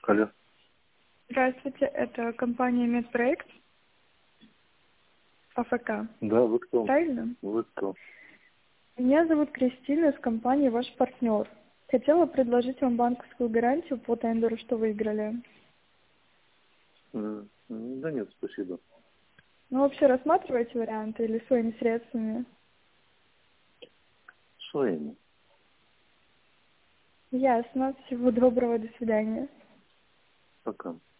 Алло. Здравствуйте, это компания Медпроект, АФК. Да, вы кто? Правильно? Вы кто? Меня зовут Кристина, из компании «Ваш партнер». Хотела предложить вам банковскую гарантию по тендеру, что выиграли. Да нет, спасибо. Ну, вообще рассматриваете варианты или своими средствами? Своими. Ясно. Всего доброго, до свидания. Пока.